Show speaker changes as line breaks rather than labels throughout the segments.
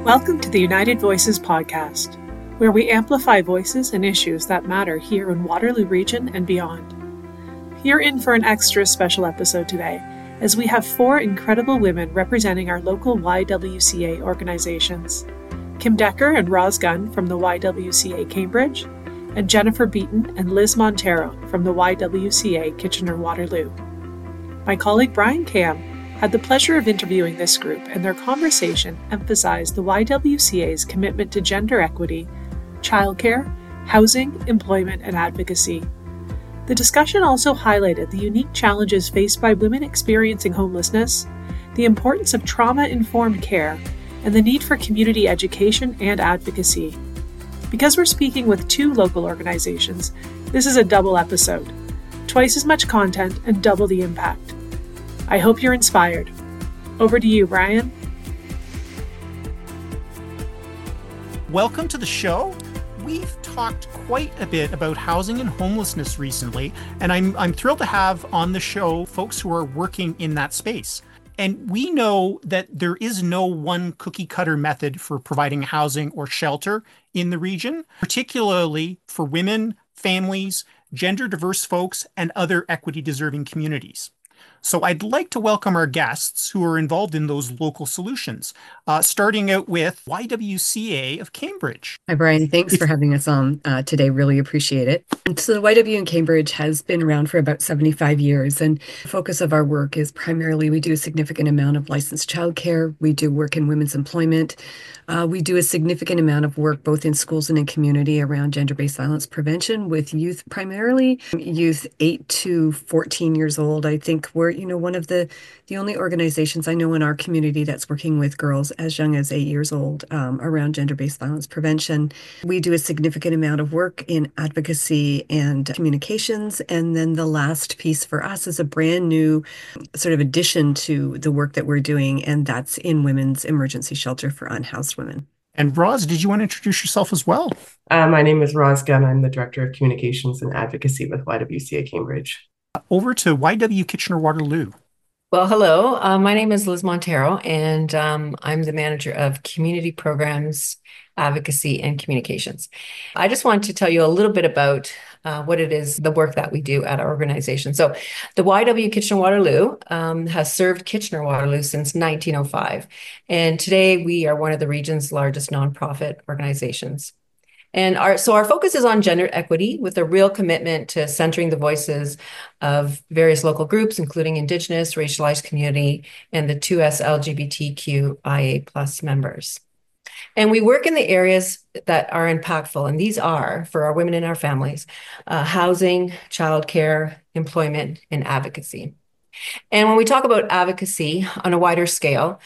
Welcome to the United Voices podcast, where we amplify voices and issues that matter here in Waterloo Region and beyond. You're in for an extra special episode today, as we have 4 incredible women representing our local YWCA organizations. Kim Decker and Roz Gunn from the YWCA Cambridge, and Jennifer Beaton and Liz Montero from the YWCA Kitchener-Waterloo. My colleague Brian Cam had the pleasure of interviewing this group, and their conversation emphasized the YWCA's commitment to gender equity, childcare, housing, employment, and advocacy. The discussion also highlighted the unique challenges faced by women experiencing homelessness, the importance of trauma-informed care, and the need for community education and advocacy. Because we're speaking with 2 local organizations, this is a double episode. Twice as much content and double the impact. I hope you're inspired. Over to you, Brian.
Welcome to the show. We've talked quite a bit about housing and homelessness recently, and I'm thrilled to have on the show folks who are working in that space. And we know that there is no one cookie cutter method for providing housing or shelter in the region, particularly for women, families, gender diverse folks, and other equity deserving communities. So I'd like to welcome our guests who are involved in those local solutions, starting out with YWCA of Cambridge.
Hi, Brian. Thanks for having us on today. Really appreciate it. So the YW in Cambridge has been around for about 75 years, and the focus of our work is primarily we do a significant amount of licensed childcare. We do work in women's employment. We do a significant amount of work both in schools and in community around gender-based violence prevention with youth, primarily youth 8 to 14 years old. I think we're one of the only organizations I know in our community that's working with girls as young as 8 years old around gender-based violence prevention. We do a significant amount of work in advocacy and communications. And then the last piece for us is a brand new sort of addition to the work that we're doing, and that's in women's emergency shelter for unhoused women.
And Roz, did you want to introduce yourself as well?
My name is Roz Gunn. I'm the Director of Communications and Advocacy with YWCA Cambridge.
Over to YW Kitchener-Waterloo.
Well, hello. My name is Liz Montero, and I'm the Manager of Community Programs, Advocacy, and Communications. I just wanted to tell you a little bit about what it is, the work that we do at our organization. So the YW Kitchener-Waterloo has served Kitchener-Waterloo since 1905. And today we are one of the region's largest nonprofit organizations. And our focus is on gender equity with a real commitment to centering the voices of various local groups, including Indigenous, racialized community, and the 2S LGBTQIA+ members. And we work in the areas that are impactful, and these are, for our women and our families, housing, childcare, employment, and advocacy. And when we talk about advocacy on a wider scale,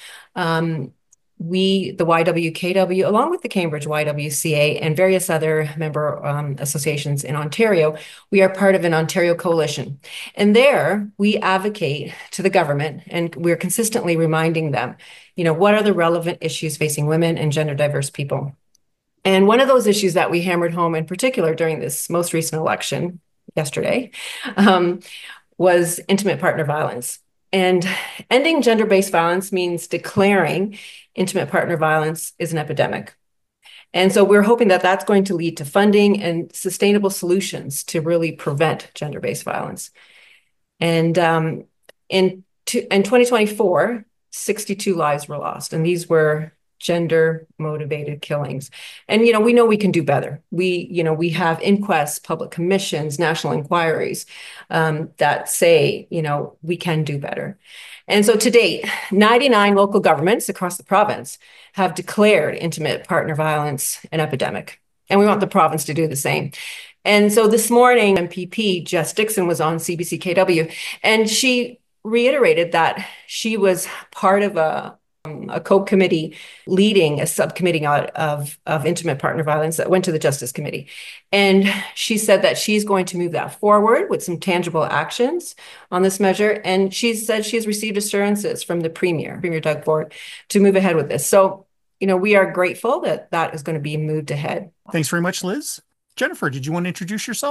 we, the YWKW, along with the Cambridge YWCA and various other member associations in Ontario, we are part of an Ontario coalition. And there we advocate to the government, and we're consistently reminding them, what are the relevant issues facing women and gender diverse people? And one of those issues that we hammered home in particular during this most recent election yesterday was intimate partner violence. And ending gender-based violence means declaring intimate partner violence is an epidemic. And so we're hoping that that's going to lead to funding and sustainable solutions to really prevent gender-based violence. And in 2024, 62 lives were lost, and these were gender-motivated killings. And, we know we can do better. We have inquests, public commissions, national inquiries that say, we can do better. And so to date, 99 local governments across the province have declared intimate partner violence an epidemic. And we want the province to do the same. And so this morning, MPP Jess Dixon was on CBC-KW, and she reiterated that she was part of a co-committee leading a subcommittee of intimate partner violence that went to the Justice Committee. And she said that she's going to move that forward with some tangible actions on this measure. And she said she has received assurances from the Premier Doug Ford, to move ahead with this. So, we are grateful that that is going to be moved ahead.
Thanks very much, Liz. Jennifer, did you want to introduce yourself?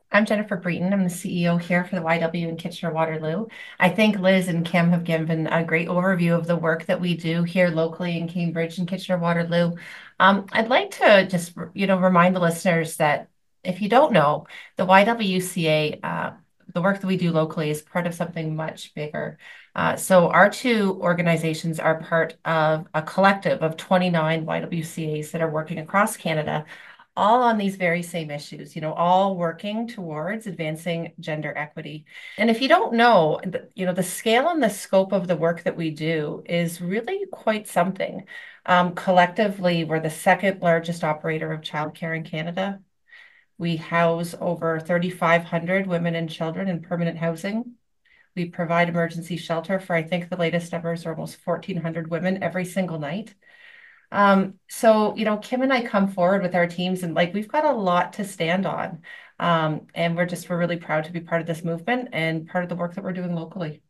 I'm Jennifer Breton. I'm the CEO here for the YW in Kitchener-Waterloo. I think Liz and Kim have given a great overview of the work that we do here locally in Cambridge and Kitchener-Waterloo. I'd like to just, remind the listeners that if you don't know, the YWCA, the work that we do locally is part of something much bigger. So our two organizations are part of a collective of 29 YWCAs that are working across Canada, all on these very same issues, all working towards advancing gender equity. And if you don't know, the scale and the scope of the work that we do is really quite something. Collectively, we're the second largest operator of childcare in Canada. We house over 3,500 women and children in permanent housing. We provide emergency shelter for, I think the latest numbers are almost 1,400 women every single night. So, Kim and I come forward with our teams and we've got a lot to stand on. And we're really proud to be part of this movement and part of the work that we're doing locally.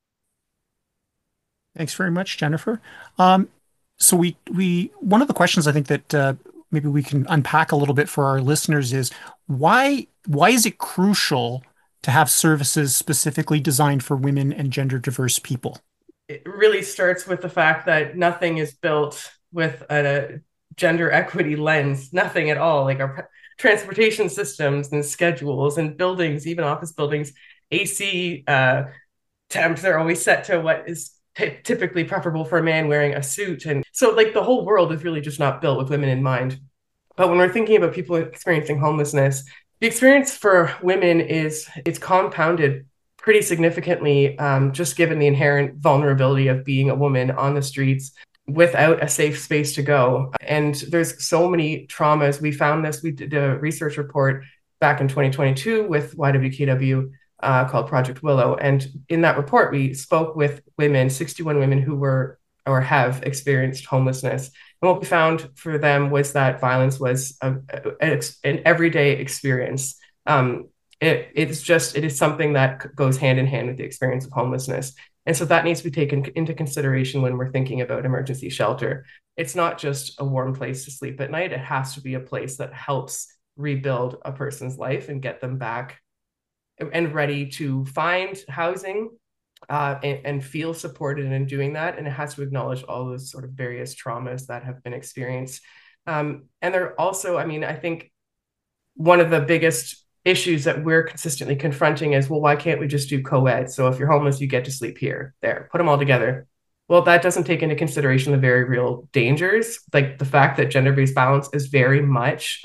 Thanks very much, Jennifer. So we one of the questions I think that maybe we can unpack a little bit for our listeners is why is it crucial to have services specifically designed for women and gender diverse people?
It really starts with the fact that nothing is built with a gender equity lens, nothing at all. Like our transportation systems and schedules and buildings, even office buildings, AC temps are always set to what is typically preferable for a man wearing a suit. And so the whole world is really just not built with women in mind. But when we're thinking about people experiencing homelessness, the experience for women it's compounded pretty significantly, just given the inherent vulnerability of being a woman on the streets without a safe space to go. And there's so many traumas. We found this, we did a research report back in 2022 with YWKW called Project Willow. And in that report, we spoke with women, 61 women who were or have experienced homelessness. And what we found for them was that violence was an everyday experience. It is something that goes hand in hand with the experience of homelessness. And so that needs to be taken into consideration when we're thinking about emergency shelter. It's not just a warm place to sleep at night. It has to be a place that helps rebuild a person's life and get them back and ready to find housing and feel supported in doing that. And it has to acknowledge all those sort of various traumas that have been experienced. And there also, I think one of the biggest issues that we're consistently confronting is, well, why can't we just do co-ed? So if you're homeless, you get to sleep here, there, put them all together. Well, that doesn't take into consideration the very real dangers, like the fact that gender-based violence is very much,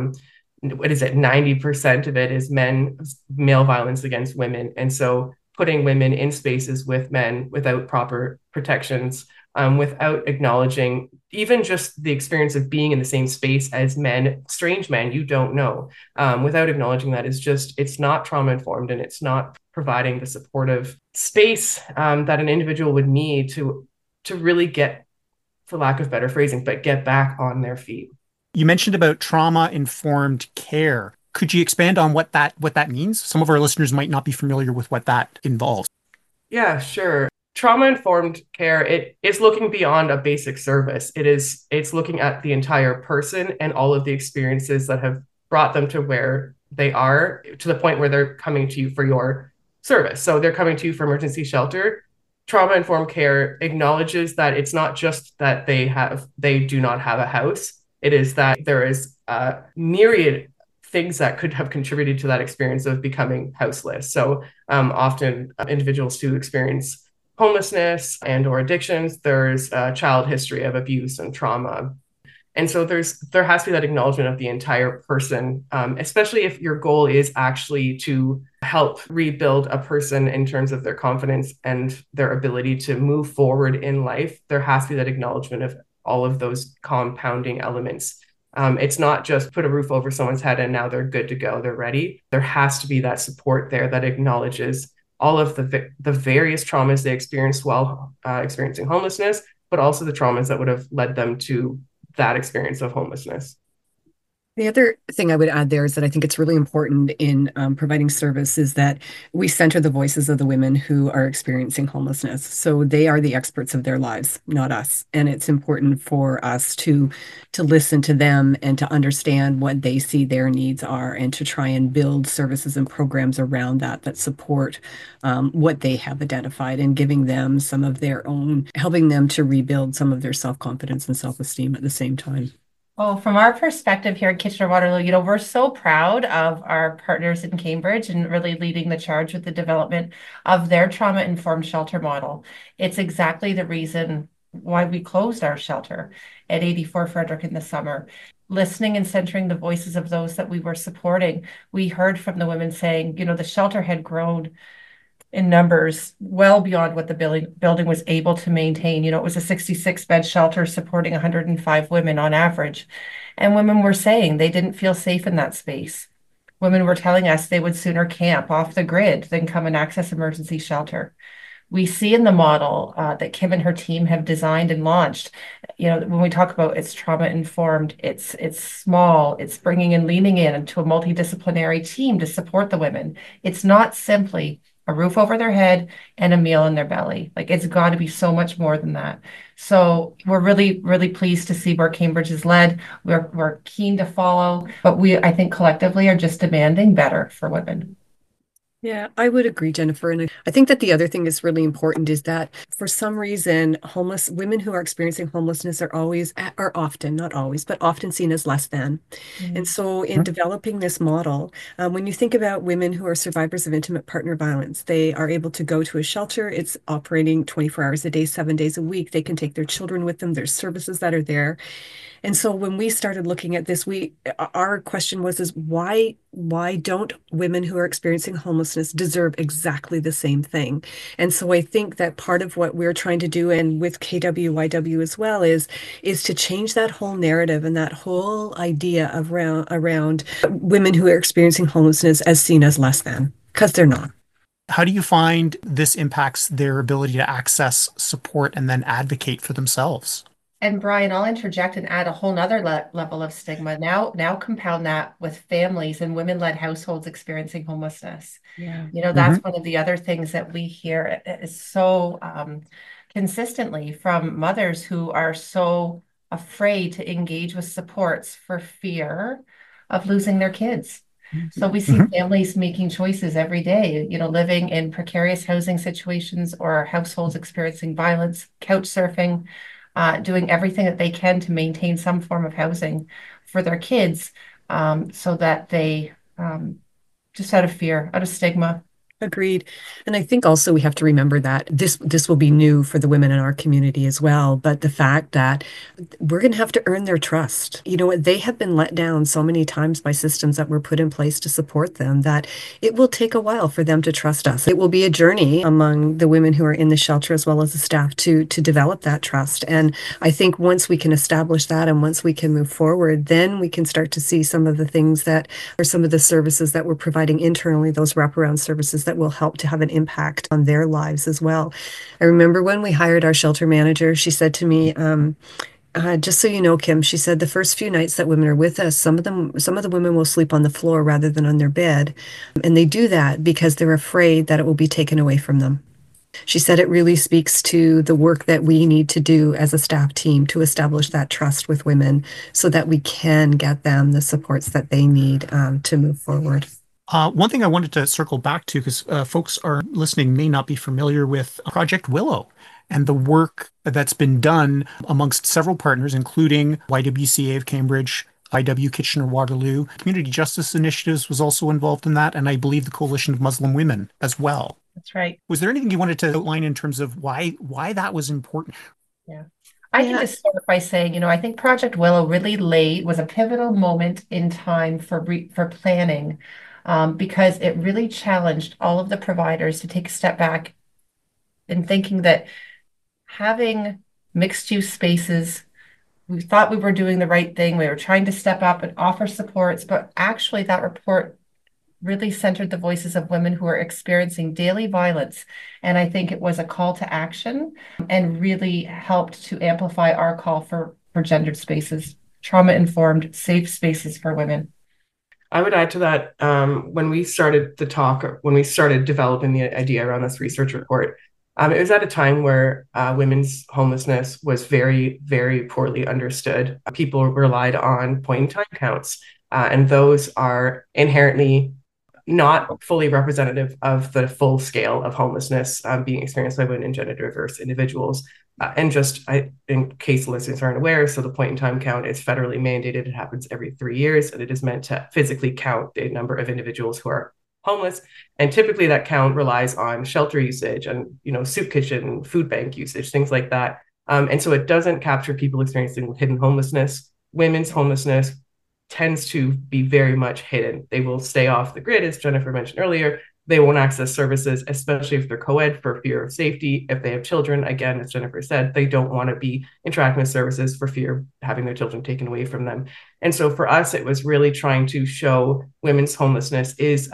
90% of it is male violence against women. And so putting women in spaces with men without proper protections, without acknowledging even just the experience of being in the same space as men, strange men you don't know, without acknowledging that it's not trauma informed, and it's not providing the supportive space that an individual would need to really get, for lack of better phrasing, but get back on their feet.
You mentioned about trauma informed care. Could you expand on what that means? Some of our listeners might not be familiar with what that involves.
Yeah, sure. Trauma-informed care, it is looking beyond a basic service. It's looking at the entire person and all of the experiences that have brought them to where they are, to the point where they're coming to you for your service. So they're coming to you for emergency shelter. Trauma-informed care acknowledges that it's not just that they do not have a house. It is that there is a myriad things that could have contributed to that experience of becoming houseless. So often individuals who experience homelessness and or addictions, there's a child history of abuse and trauma. And so there has to be that acknowledgement of the entire person, especially if your goal is actually to help rebuild a person in terms of their confidence and their ability to move forward in life. There has to be that acknowledgement of all of those compounding elements. It's not just put a roof over someone's head and now they're good to go, they're ready. There has to be that support there that acknowledges all of the various traumas they experienced while experiencing homelessness, but also the traumas that would have led them to that experience of homelessness.
The other thing I would add there is that I think it's really important in providing service is that we center the voices of the women who are experiencing homelessness. So they are the experts of their lives, not us. And it's important for us to listen to them and to understand what they see their needs are, and to try and build services and programs around that that support what they have identified, and giving them some of their own, helping them to rebuild some of their self-confidence and self-esteem at the same time.
Well, from our perspective here at Kitchener-Waterloo, we're so proud of our partners in Cambridge and really leading the charge with the development of their trauma-informed shelter model. It's exactly the reason why we closed our shelter at 84 Frederick in the summer. Listening and centering the voices of those that we were supporting, we heard from the women saying, the shelter had grown in numbers well beyond what the building was able to maintain. It was a 66-bed shelter supporting 105 women on average. And women were saying they didn't feel safe in that space. Women were telling us they would sooner camp off the grid than come and access emergency shelter. We see in the model that Kim and her team have designed and launched, when we talk about it's trauma informed, it's small, it's bringing and leaning in into a multidisciplinary team to support the women. It's not simply a roof over their head and a meal in their belly. Like, it's got to be so much more than that. So we're really, really pleased to see where Cambridge is led. We're keen to follow, but I think collectively are just demanding better for women.
Yeah, I would agree, Jennifer. And I think that the other thing that's really important is that for some reason, homeless women who are experiencing homelessness are often, not always, but often seen as less than. And so in developing this model, when you think about women who are survivors of intimate partner violence, they are able to go to a shelter. It's operating 24 hours a day, 7 days a week. They can take their children with them. There's services that are there. And so when we started looking at this, our question is why don't women who are experiencing homelessness deserve exactly the same thing? And so I think that part of what we're trying to do, and with KWYW as well, is to change that whole narrative and that whole idea around women who are experiencing homelessness as seen as less than, because they're not.
How do you find this impacts their ability to access support and then advocate for themselves?
And Brian, I'll interject and add a whole nother level of stigma. Now compound that with families and women-led households experiencing homelessness.
Yeah.
That's one of the other things that we hear is so consistently from mothers who are so afraid to engage with supports for fear of losing their kids. So we see families making choices every day, living in precarious housing situations or households experiencing violence, couch surfing, doing everything that they can to maintain some form of housing for their kids, so that they just out of fear, out of stigma.
Agreed. And I think also we have to remember that this will be new for the women in our community as well. But the fact that we're going to have to earn their trust. They have been let down so many times by systems that were put in place to support them that it will take a while for them to trust us. It will be a journey among the women who are in the shelter as well as the staff to develop that trust. And I think once we can establish that and once we can move forward, then we can start to see some of the things that are some of the services that we're providing internally, those wraparound services that will help to have an impact on their lives as well. I remember when we hired our shelter manager, she said to me, just so you know, Kim, she said the first few nights that women are with us, some of the women will sleep on the floor rather than on their bed. And they do that because they're afraid that it will be taken away from them. She said it really speaks to the work that we need to do as a staff team to establish that trust with women so that we can get them the supports that they need to move forward.
One thing I wanted to circle back to, because folks are listening may not be familiar with Project Willow and the work that's been done amongst several partners, including YWCA of Cambridge, IW Kitchener-Waterloo. Community Justice Initiatives was also involved in that, and I believe the Coalition of Muslim Women as well.
That's right.
Was there anything you wanted to outline in terms of why that was important?
Yeah. I can just start by saying, I think Project Willow really was a pivotal moment in time for planning. Because it really challenged all of the providers to take a step back in thinking that having mixed use spaces, we thought we were doing the right thing. We were trying to step up and offer supports, but actually that report really centered the voices of women who are experiencing daily violence. And I think it was a call to action and really helped to amplify our call for gendered spaces. trauma-informed, safe spaces for women.
I would add to that, when we started when we started developing the idea around this research report, it was at a time where women's homelessness was very, very poorly understood. People relied on point in time counts, and those are inherently not fully representative of the full scale of homelessness being experienced by women and gender diverse individuals. And in case listeners aren't aware, so the point in time count is federally mandated. It happens every 3 years, and it is meant to physically count the number of individuals who are homeless. And typically that count relies on shelter usage and, soup kitchen, food bank usage, things like that. And so it doesn't capture people experiencing hidden homelessness. Women's homelessness tends to be very much hidden. They will stay off the grid, as Jennifer mentioned earlier. They won't access services, especially if they're co-ed, for fear of safety. If they have children, again, as Jennifer said, they don't want to be interacting with services for fear of having their children taken away from them. And so for us, it was really trying to show women's homelessness is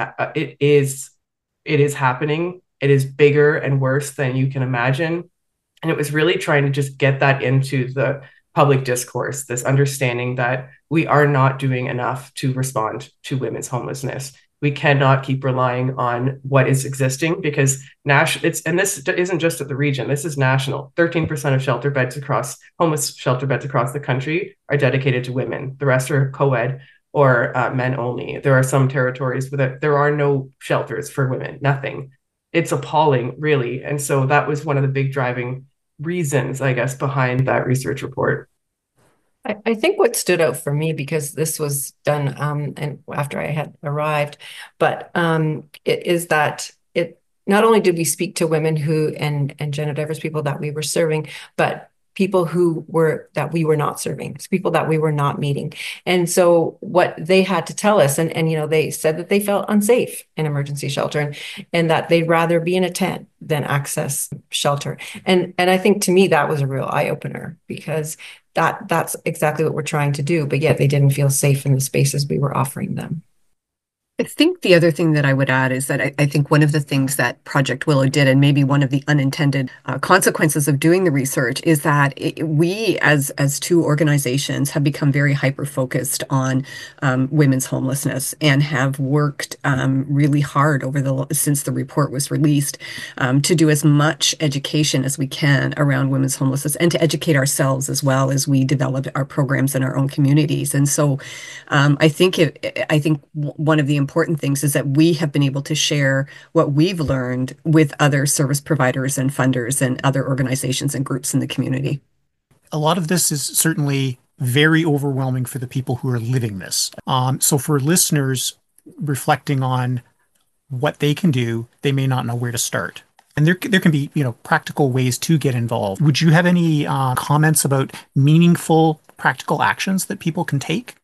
happening. It is bigger and worse than you can imagine. And it was really trying to just get that into the public discourse, this understanding that we are not doing enough to respond to women's homelessness. We cannot keep relying on what is existing, because and this isn't just at the region, this is national. 13% of homeless shelter beds across the country are dedicated to women. The rest are co-ed or men only. There are some territories where there are no shelters for women, nothing. It's appalling, really. And so that was one of the big driving reasons, I guess, behind that research report.
I think what stood out for me, because this was done and after I had arrived, but it is that it not only did we speak to women and gender diverse people that we were serving, but people that we were not serving, people that we were not meeting. And so what they had to tell us, and they said that they felt unsafe in emergency shelter, and that they'd rather be in a tent than access shelter. And I think, to me, that was a real eye-opener, because that's exactly what we're trying to do, but yet they didn't feel safe in the spaces we were offering them.
I think the other thing that I would add is that I think one of the things that Project Willow did, and maybe one of the unintended consequences of doing the research, is that we as two organizations have become very hyper-focused on women's homelessness, and have worked really hard since the report was released to do as much education as we can around women's homelessness, and to educate ourselves as well as we develop our programs in our own communities. And so I think one of the important things is that we have been able to share what we've learned with other service providers and funders and other organizations and groups in the community.
A lot of this is certainly very overwhelming for the people who are living this. So for listeners reflecting on what they can do, they may not know where to start. And there can be, practical ways to get involved. Would you have any comments about meaningful practical actions that people can take?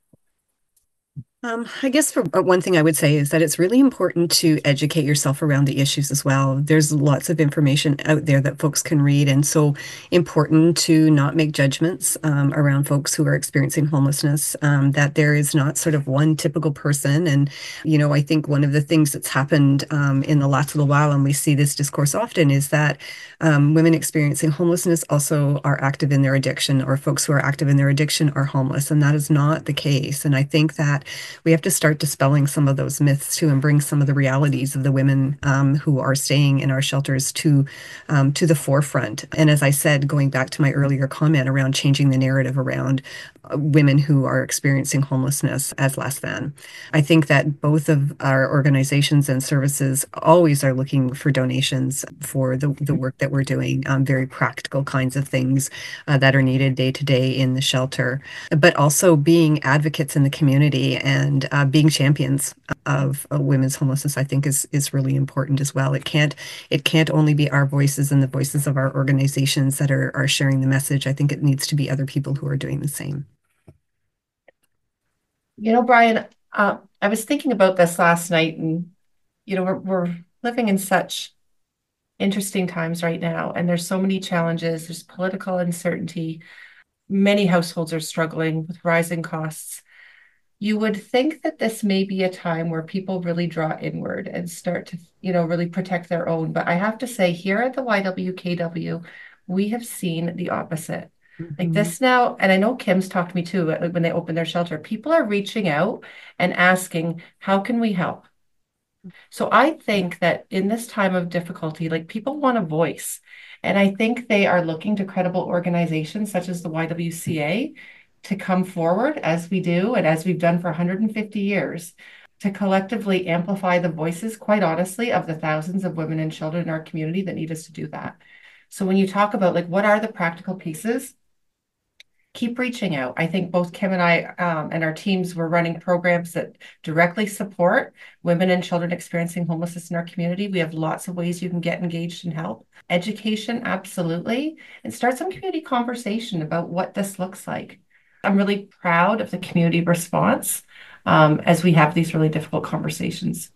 I guess for one thing I would say is that it's really important to educate yourself around the issues as well. There's lots of information out there that folks can read, and so important to not make judgments around folks who are experiencing homelessness, that there is not sort of one typical person. And, I think one of the things that's happened in the last little while, and we see this discourse often, is that women experiencing homelessness also are active in their addiction, or folks who are active in their addiction are homeless, and that is not the case. And I think that we have to start dispelling some of those myths too, and bring some of the realities of the women who are staying in our shelters to the forefront. And as I said, going back to my earlier comment around changing the narrative around women who are experiencing homelessness as less than. I think that both of our organizations and services always are looking for donations for the work that we're doing, very practical kinds of things that are needed day to day in the shelter, but also being advocates in the community and being champions of women's homelessness, I think is really important as well. It can't only be our voices and the voices of our organizations that are sharing the message. I think it needs to be other people who are doing the same.
Brian, I was thinking about this last night, and we're living in such interesting times right now, and there's so many challenges. There's political uncertainty. Many households are struggling with rising costs. You would think that this may be a time where people really draw inward and start to, really protect their own. But I have to say, here at the YWKW, we have seen the opposite. Like this now, and I know Kim's talked to me too, like when they open their shelter, people are reaching out and asking, how can we help? So I think that in this time of difficulty, like people want a voice. And I think they are looking to credible organizations such as the YWCA to come forward as we do and as we've done for 150 years to collectively amplify the voices, quite honestly, of the thousands of women and children in our community that need us to do that. So when you talk about like what are the practical pieces, keep reaching out. I think both Kim and I and our teams were running programs that directly support women and children experiencing homelessness in our community. We have lots of ways you can get engaged and help. Education, absolutely. And start some community conversation about what this looks like. I'm really proud of the community response as we have these really difficult conversations.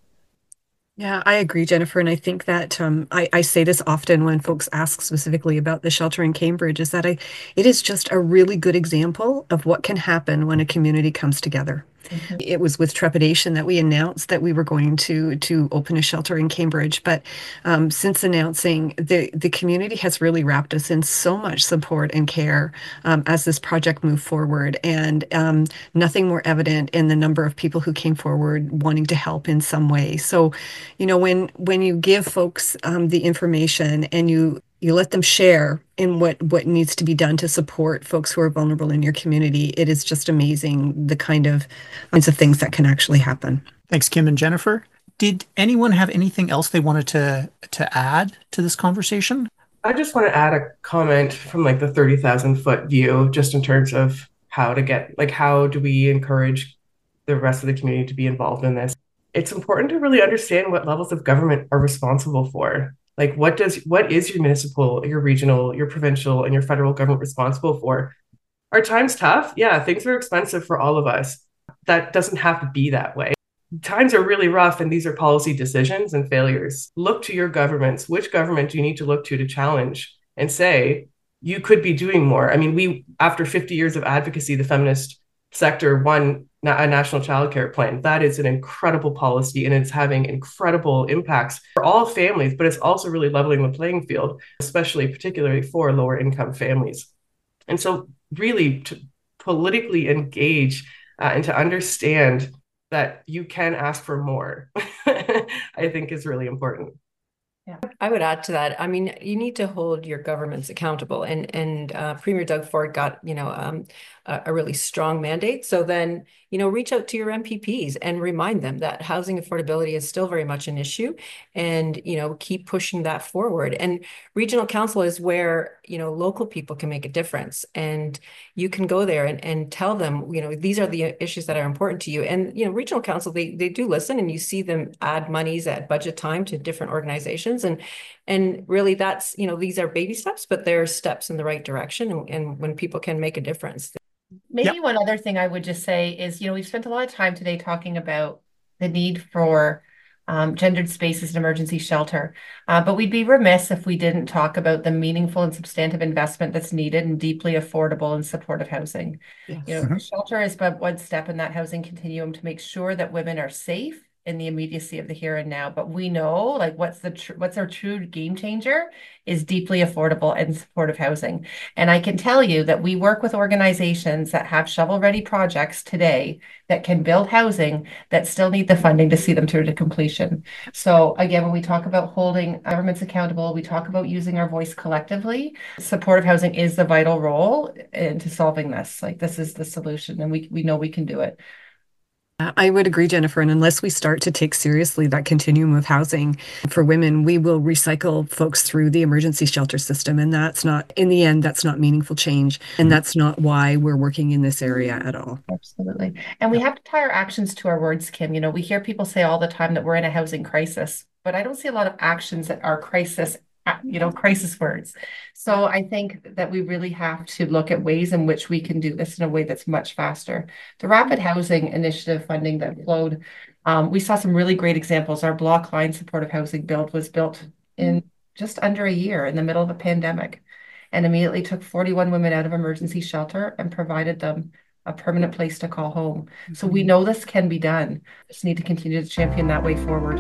Yeah, I agree, Jennifer. And I think that I say this often when folks ask specifically about the shelter in Cambridge, is that it is just a really good example of what can happen when a community comes together. Mm-hmm. It was with trepidation that we announced that we were going to open a shelter in Cambridge. But since announcing, the community has really wrapped us in so much support and care as this project moved forward. And nothing more evident in the number of people who came forward wanting to help in some way. So, when you give folks the information and you let them share in what needs to be done to support folks who are vulnerable in your community, it is just amazing the kinds of things that can actually happen.
Thanks, Kim and Jennifer. Did anyone have anything else they wanted to add to this conversation?
I just want to add a comment from like the 30,000 foot view, just in terms of how do we encourage the rest of the community to be involved in this? It's important to really understand what levels of government are responsible for. Like, what is your municipal, your regional, your provincial, and your federal government responsible for? Are times tough? Yeah, things are expensive for all of us. That doesn't have to be that way. Times are really rough, and these are policy decisions and failures. Look to your governments. Which government do you need to look to challenge and say, you could be doing more? I mean, after 50 years of advocacy, the feminist sector won a national childcare plan. That is an incredible policy, and it's having incredible impacts for all families, but it's also really leveling the playing field, particularly for lower income families. And so really to politically engage and to understand that you can ask for more, I think is really important.
Yeah, I would add to that. I mean, you need to hold your governments accountable, and Premier Doug Ford got a really strong mandate. So then reach out to your MPPs and remind them that housing affordability is still very much an issue, and keep pushing that forward. And regional council is where local people can make a difference, and you can go there and tell them these are the issues that are important to you. And regional council, they do listen, and you see them add monies at budget time to different organizations. And really that's, these are baby steps, but they're steps in the right direction. And when people can make a difference.
Maybe one other thing I would just say is, we've spent a lot of time today talking about the need for gendered spaces and emergency shelter. But we'd be remiss if we didn't talk about the meaningful and substantive investment that's needed in deeply affordable and supportive housing. Yes. Shelter is but one step in that housing continuum to make sure that women are safe in the immediacy of the here and now. But we know what's our true game changer is deeply affordable and supportive housing. And I can tell you that we work with organizations that have shovel-ready projects today that can build housing that still need the funding to see them through to completion. So again, when we talk about holding governments accountable, we talk about using our voice collectively. Supportive housing is the vital role into solving this. Like, this is the solution, and we know we can do it.
I would agree, Jennifer. And unless we start to take seriously that continuum of housing for women, we will recycle folks through the emergency shelter system. And that's not, in the end, that's not meaningful change. And that's not why we're working in this area at all.
Absolutely. And we have to tie our actions to our words, Kim. We hear people say all the time that we're in a housing crisis, but I don't see a lot of actions that are crisis words. So I think that we really have to look at ways in which we can do this in a way that's much faster. The Rapid Housing Initiative funding that flowed, we saw some really great examples. Our block line supportive housing build was built in just under a year in the middle of a pandemic, and immediately took 41 women out of emergency shelter and provided them a permanent place to call home. Mm-hmm. So we know this can be done. We just need to continue to champion that way forward.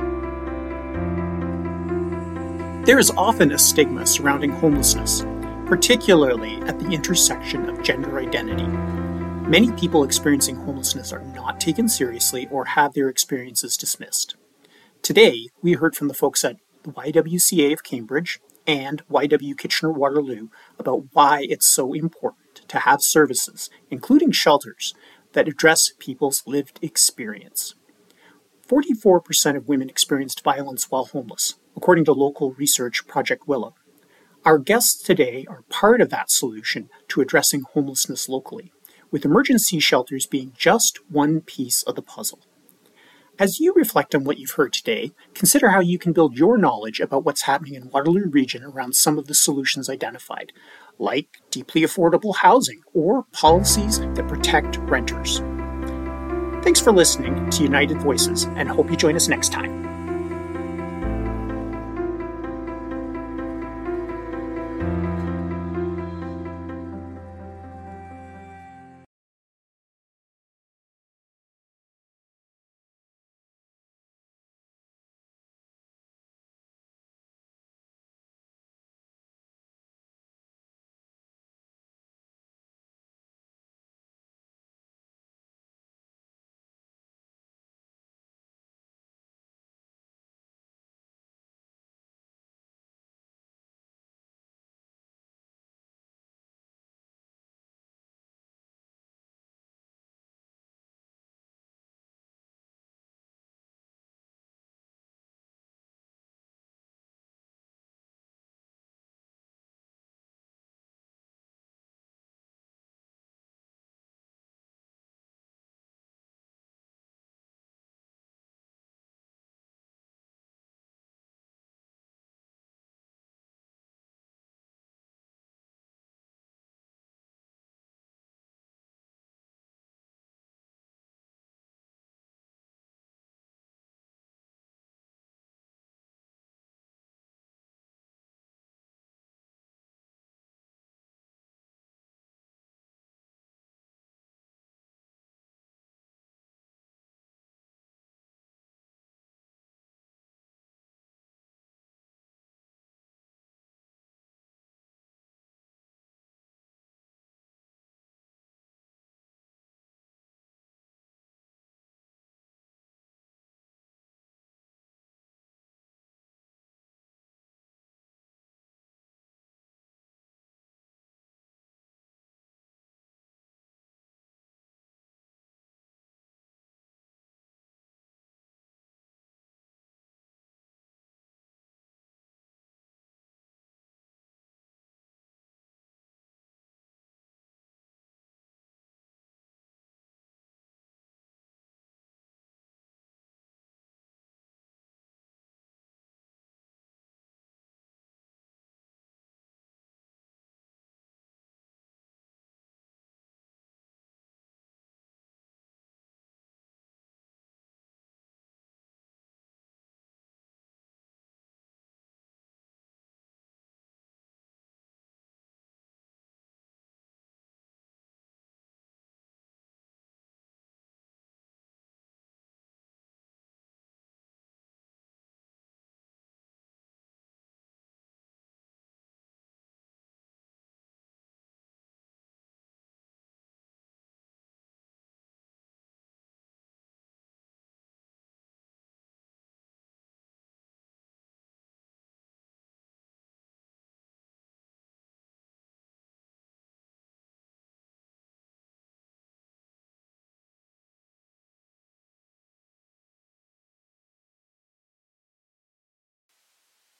There is often a stigma surrounding homelessness.
particularly at the intersection of gender identity. Many people experiencing homelessness are not taken seriously or have their experiences dismissed. Today, we heard from the folks at the YWCA of Cambridge and YW Kitchener-Waterloo about why it's so important to have services, including shelters, that address people's lived experience. 44% of women experienced violence while homeless, according to local research Project Willow. Our guests today are part of that solution to addressing homelessness locally, with emergency shelters being just one piece of the puzzle. As you reflect on what you've heard today, consider how you can build your knowledge about what's happening in Waterloo Region around some of the solutions identified, like deeply affordable housing or policies that protect renters. Thanks for listening to United Voices, and hope you join us next time.